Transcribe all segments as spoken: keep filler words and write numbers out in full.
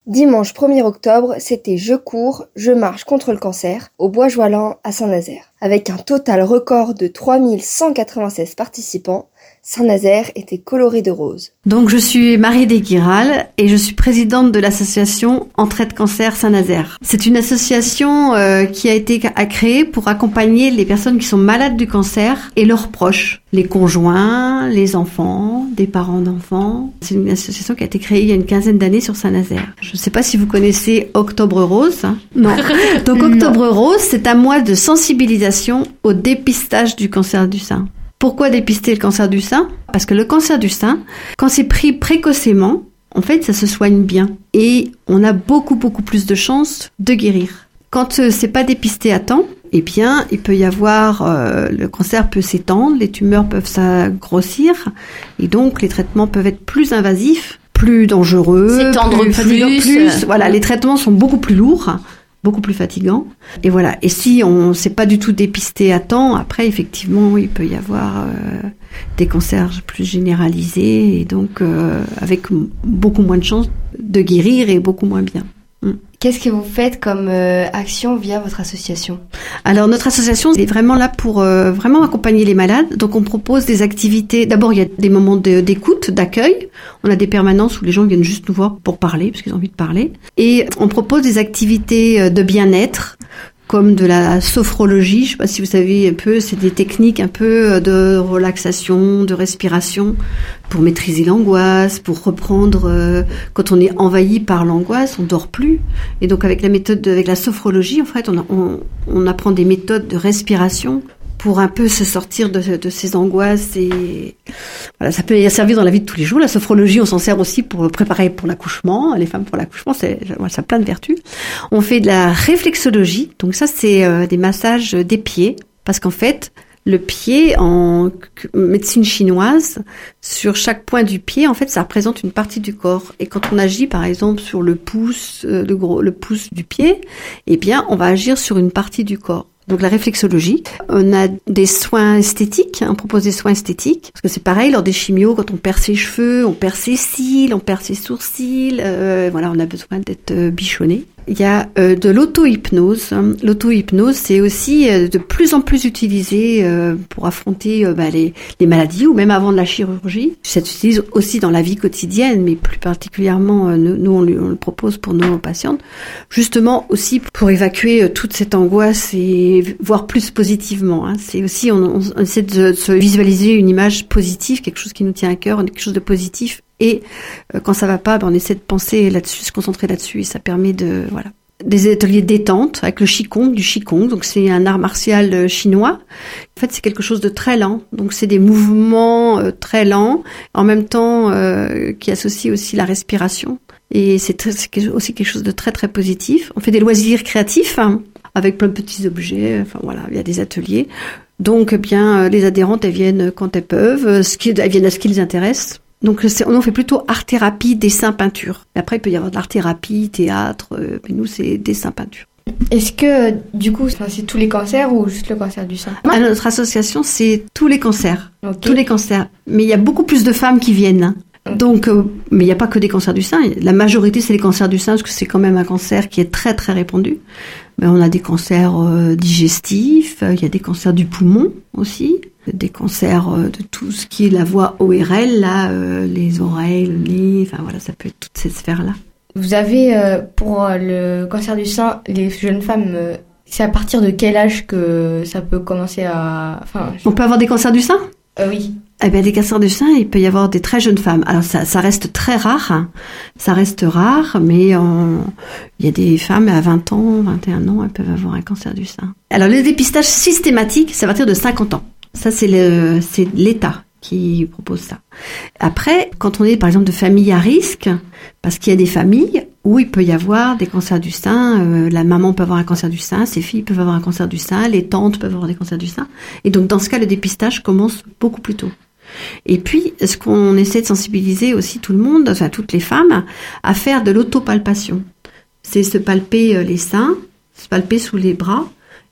Dimanche premier octobre, c'était Je cours, je marche contre le cancer au Bois Joalan à Saint-Nazaire. Avec un total record de trois mille cent quatre-vingt-seize participants, Saint-Nazaire était coloré de rose. Donc je suis Marie Desguiral et je suis présidente de l'association Entraide Cancer Saint-Nazaire. C'est une association euh, qui a été créée pour accompagner les personnes qui sont malades du cancer et leurs proches, les conjoints, les enfants, des parents d'enfants. C'est une association qui a été créée il y a une quinzaine d'années sur Saint-Nazaire. Je ne sais pas si vous connaissez Octobre Rose. Non. Donc Octobre non. Rose, c'est un mois de sensibilisation au dépistage du cancer du sein. Pourquoi dépister le cancer du sein ? Parce que le cancer du sein, quand c'est pris précocement, en fait, ça se soigne bien. Et on a beaucoup, beaucoup plus de chances de guérir. Quand euh, c'est pas dépisté à temps, eh bien, il peut y avoir, euh, le cancer peut s'étendre, les tumeurs peuvent s'agrossir, et donc les traitements peuvent être plus invasifs, plus dangereux, s'étendre plus, plus, plus. Voilà, les traitements sont beaucoup plus lourds. Beaucoup plus fatigant. Et voilà. Et si on ne s'est pas du tout dépisté à temps, après, effectivement, il peut y avoir euh, des cancers plus généralisés et donc euh, avec m- beaucoup moins de chances de guérir et beaucoup moins bien. Mm. Qu'est-ce que vous faites comme euh, action via votre association ? Alors, notre association est vraiment là pour euh, vraiment accompagner les malades. Donc, on propose des activités. D'abord, il y a des moments de, d'écoute, d'accueil. On a des permanences où les gens viennent juste nous voir pour parler, parce qu'ils ont envie de parler. Et on propose des activités de bien-être, comme de la sophrologie. Je sais pas si vous savez un peu, c'est des techniques un peu de relaxation, de respiration, pour maîtriser l'angoisse, pour reprendre, euh, quand on est envahi par l'angoisse, on dort plus. Et donc avec la méthode, de, avec la sophrologie, en fait, on, on, on apprend des méthodes de respiration pour un peu se sortir de, de ces angoisses. Et voilà, ça peut servir dans la vie de tous les jours. La sophrologie, on s'en sert aussi pour préparer pour l'accouchement. Les femmes pour l'accouchement, c'est, ça a plein de vertus. On fait de la réflexologie. Donc ça, c'est euh, des massages des pieds. Parce qu'en fait, le pied, en médecine chinoise, sur chaque point du pied, en fait, ça représente une partie du corps. Et quand on agit, par exemple, sur le pouce, euh, le gros, le pouce du pied, eh bien, on va agir sur une partie du corps. Donc la réflexologie, on a des soins esthétiques, on propose des soins esthétiques, parce que c'est pareil, lors des chimios, quand on perd ses cheveux, on perd ses cils, on perd ses sourcils, euh, voilà, on a besoin d'être euh, bichonné. Il y a euh, de l'auto-hypnose. L'auto-hypnose, c'est aussi euh, de plus en plus utilisé euh, pour affronter euh, bah, les, les maladies ou même avant de la chirurgie. Ça s'utilise aussi dans la vie quotidienne, mais plus particulièrement, euh, nous, on, on le propose pour nos patientes, justement aussi pour évacuer euh, toute cette angoisse et voir plus positivement. Hein. C'est aussi, on, on, on essaie de se visualiser une image positive, quelque chose qui nous tient à cœur, quelque chose de positif. Et euh, quand ça va pas, ben on essaie de penser là-dessus, se concentrer là-dessus, et ça permet de voilà des ateliers de détente avec le qigong, du qigong. Donc c'est un art martial chinois. En fait, c'est quelque chose de très lent. Donc c'est des mouvements euh, très lents, en même temps euh, qui associent aussi la respiration. Et c'est, très, c'est aussi quelque chose de très très positif. On fait des loisirs créatifs hein, avec plein de petits objets. Enfin voilà, il y a des ateliers. Donc eh bien les adhérentes elles viennent quand elles peuvent, ce qui, elles viennent à ce qui les intéresse. Donc, c'est, on fait plutôt art-thérapie, dessin, peinture. Après, il peut y avoir de l'art-thérapie, théâtre, euh, mais nous, c'est dessin, peinture. Est-ce que, du coup, c'est tous les cancers ou juste le cancer du sein ? À notre association, c'est tous les cancers. Okay. Tous les cancers. Mais il y a beaucoup plus de femmes qui viennent. Okay. Donc, euh, mais il n'y a pas que des cancers du sein. La majorité, c'est les cancers du sein, parce que c'est quand même un cancer qui est très, très répandu. Mais on a des cancers euh, digestifs, il y a des cancers du poumon aussi. Des cancers de tout ce qui est la voie O R L, là, euh, les oreilles, le nez, enfin voilà, ça peut être toutes ces sphères-là. Vous avez, euh, pour le cancer du sein, les jeunes femmes, euh, c'est à partir de quel âge que ça peut commencer à... Enfin, je... On peut avoir des cancers du sein ? euh, Oui. Eh bien, des cancers du sein, il peut y avoir des très jeunes femmes. Alors, ça, ça reste très rare, hein. Ça reste rare, mais on... il y a des femmes à vingt ans, vingt et un ans, elles peuvent avoir un cancer du sein. Alors, le dépistage systématique, c'est à partir de cinquante ans. Ça, c'est le, c'est l'État qui propose ça. Après, quand on est, par exemple, de familles à risque, parce qu'il y a des familles où il peut y avoir des cancers du sein, euh, la maman peut avoir un cancer du sein, ses filles peuvent avoir un cancer du sein, les tantes peuvent avoir des cancers du sein. Et donc, dans ce cas, le dépistage commence beaucoup plus tôt. Et puis, ce qu'on essaie de sensibiliser aussi tout le monde, enfin, toutes les femmes, à faire de l'autopalpation. C'est se palper les seins, se palper sous les bras,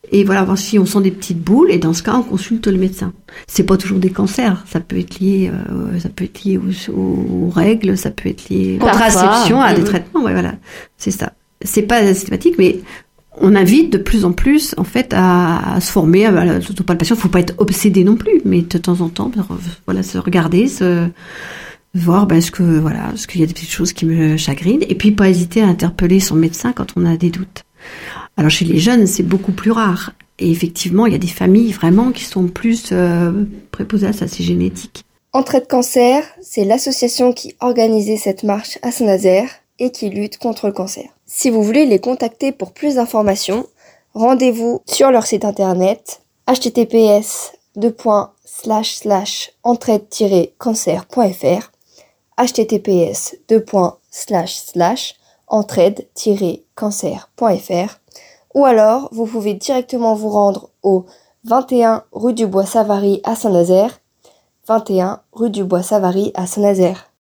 Et voilà, voir si on sent des petites boules, et dans ce cas, on consulte le médecin. C'est pas toujours des cancers, ça peut être lié, euh, ça peut être lié aux, aux règles, ça peut être lié à la contraception, à des mmh. traitements, ouais, voilà, c'est ça. C'est pas systématique, mais on invite de plus en plus, en fait, à, à se former à l'autopalpation. Faut pas être obsédé non plus, mais de temps en temps, voilà, se regarder, se voir, ben, ce que, voilà, ce qu'il y a des petites choses qui me chagrinent, et puis pas hésiter à interpeller son médecin quand on a des doutes. Alors chez les jeunes, c'est beaucoup plus rare. Et effectivement, il y a des familles vraiment qui sont plus euh, préposées à ça, c'est génétique. Entraide Cancer, c'est l'association qui organisait cette marche à Saint-Nazaire et qui lutte contre le cancer. Si vous voulez les contacter pour plus d'informations, rendez-vous sur leur site internet h t t p s deux points slash slash entraide tiret cancer point f r h t t p s deux points slash slash entraide tiret cancer point f r ou alors vous pouvez directement vous rendre au vingt et un rue du Bois Savary à Saint-Nazaire, vingt et un rue du Bois Savary à Saint-Nazaire.